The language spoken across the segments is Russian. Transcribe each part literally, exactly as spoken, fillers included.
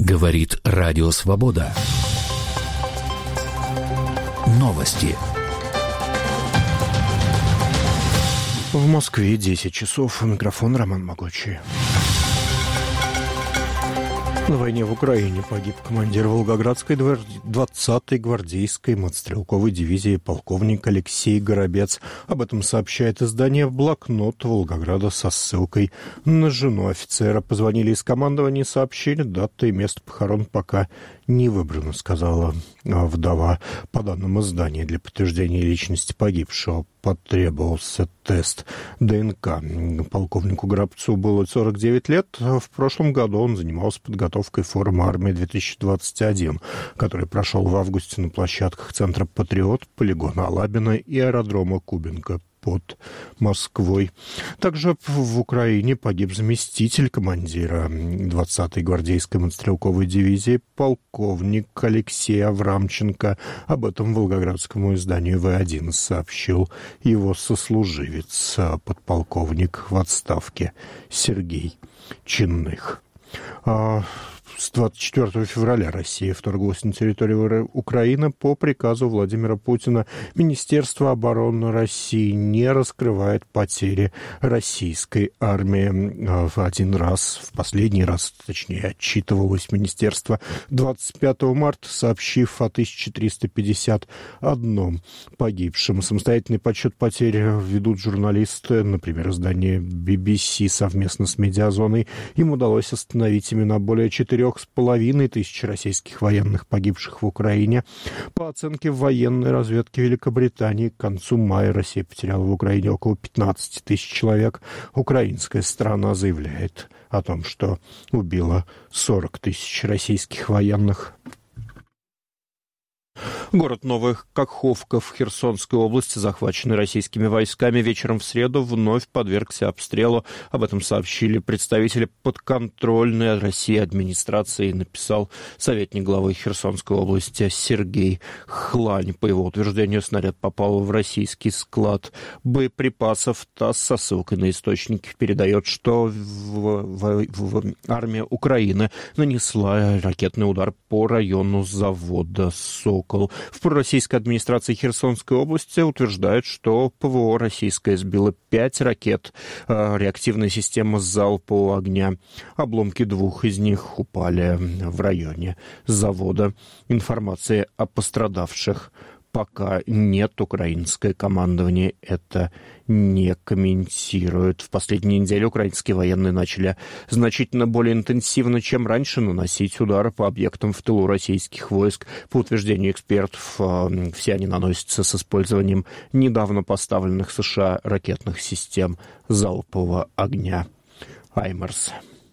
Говорит Радио Свобода. Новости. В Москве десять часов. Микрофон Роман Могучий. На войне в Украине погиб командир Волгоградской двадцатой гвардейской мотострелковой дивизии полковник Алексей Горобец. Об этом сообщает издание «Блокнот» Волгограда со ссылкой на жену офицера. Позвонили из командования и сообщили, дата и место похорон пока не выбрано, сказала вдова. По данным издания, для подтверждения личности погибшего потребовался тест ДНК. Полковнику Горобцу было сорок девять лет. В прошлом году он занимался подготовкой формы армии две тысячи двадцать один, который прошел в августе на площадках Центра «Патриот», полигона Алабино и аэродрома Кубинка под Москвой. Также в Украине погиб заместитель командира двадцатой гвардейской мотострелковой дивизии полковник Алексей Аврамченко. Об этом волгоградскому изданию вэ один сообщил его сослуживец, подполковник в отставке Сергей Чинных. С двадцать четвёртого февраля Россия вторглась на территорию Украины по приказу Владимира Путина. Министерство обороны России не раскрывает потери российской армии. В один раз, в последний раз, точнее, отчитывалось министерство двадцать пятого марта, сообщив о тысяча триста пятьдесят одном погибшем. Самостоятельный подсчет потерь ведут журналисты, например, издание би би си совместно с Медиазоной. Им удалось остановить имена более четырех с половиной тысяч российских военных, погибших в Украине. По оценке военной разведки Великобритании, к концу мая Россия потеряла в Украине около пятнадцать тысяч человек. Украинская сторона заявляет о том, что убила сорок тысяч российских военных. Город Новая Каховка в Херсонской области, захваченный российскими войсками, вечером в среду вновь подвергся обстрелу. Об этом сообщили представители подконтрольной России администрации, написал советник главы Херсонской области Сергей Хлань. По его утверждению, снаряд попал в российский склад боеприпасов. ТАСС со ссылкой на источники передает, что в, в, в, армия Украины нанесла ракетный удар по району завода «Сокол». В пророссийской администрации Херсонской области утверждают, что ПВО российское сбило пять ракет, реактивная система залпового огня. Обломки двух из них упали в районе завода. Информации о пострадавших пока нет. Украинское командование это не комментирует. В последние недели украинские военные начали значительно более интенсивно, чем раньше, наносить удары по объектам в тылу российских войск. По утверждению экспертов, все они наносятся с использованием недавно поставленных США ракетных систем залпового огня «Хаймерс».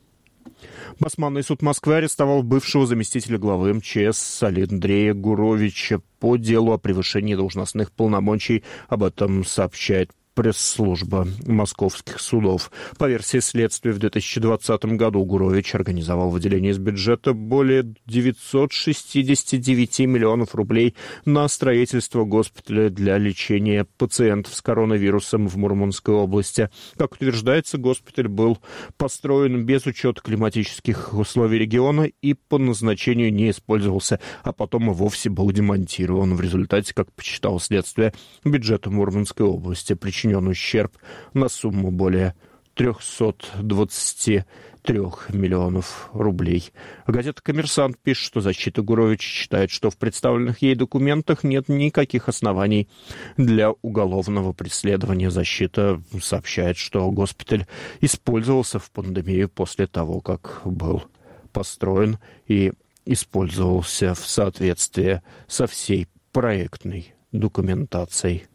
Басманный суд Москвы арестовал бывшего заместителя главы эм че эс Андрея Гуровича по делу о превышении должностных полномочий. Об этом сообщает пресс-служба московских судов. По версии следствия, в две тысячи двадцатом году Гурович организовал выделение из бюджета более девятьсот шестьдесят девять миллионов рублей на строительство госпиталя для лечения пациентов с коронавирусом в Мурманской области. Как утверждается, госпиталь был построен без учета климатических условий региона и по назначению не использовался, а потом и вовсе был демонтирован. В результате, как посчитало следствие, бюджету Мурманской области причинен ущерб на сумму более триста двадцать три миллионов рублей. Газета «Коммерсант» пишет, что защита Гуровича считает, что в представленных ей документах нет никаких оснований для уголовного преследования. Защита сообщает, что госпиталь использовался в пандемию после того, как был построен и использовался в соответствии со всей проектной документацией.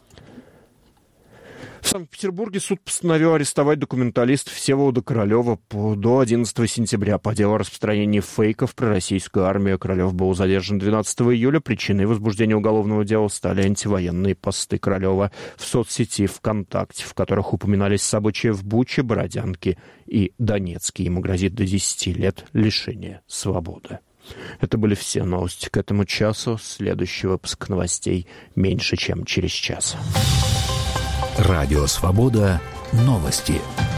В Санкт-Петербурге суд постановил арестовать документалиста Всеволода Королева до одиннадцатого сентября по делу о распространении фейков про российскую армию. Королев был задержан двенадцатого июля. Причиной возбуждения уголовного дела стали антивоенные посты Королева в соцсети ВКонтакте, в которых упоминались события в Буче, Бородянке и Донецке. Ему грозит до десяти лет лишения свободы. Это были все новости к этому часу. Следующий выпуск новостей меньше, чем через час. Радио «Свобода». Новости.